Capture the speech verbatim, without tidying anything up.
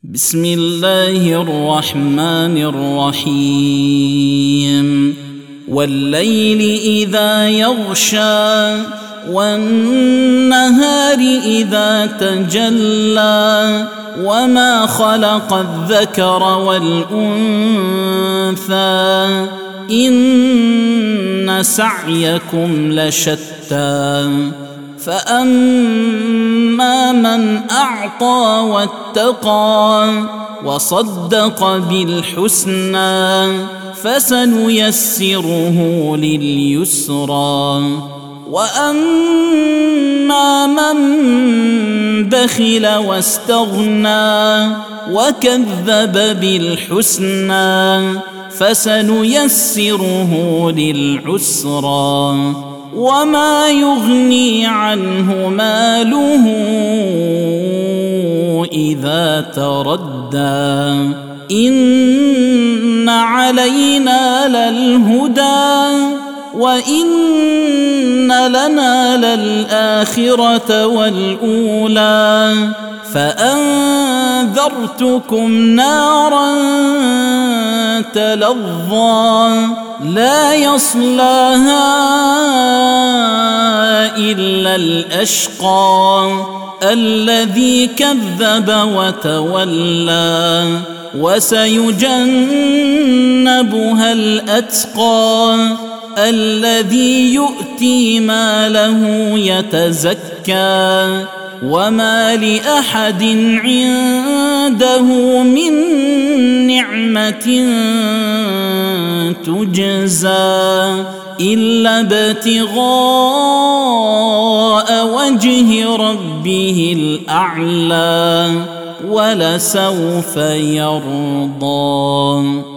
بسم الله الرحمن الرحيم والليل إذا يغشى والنهار إذا تجلى وما خلق الذكر والأنثى إن سعيكم لشتى فأما من أعطى واتقى وصدق بالحسنى فسنيسره لليسرى وأما من بخل واستغنى وكذب بالحسنى فسنيسره للعسرى وما يغني عنه ماله إذا تردى إن علينا للهدى وإن لنا للآخرة والأولى فأنذرتكم نارا تلظى لا يصلاها إلا الأشقى الذي كذب وتولى وسيجنبها الأتقى الذي يؤتي ماله يتزكى وما لأحد عنده من نعمة تجزى إلا ابتغاء وجه ربه الأعلى ولسوف يرضى.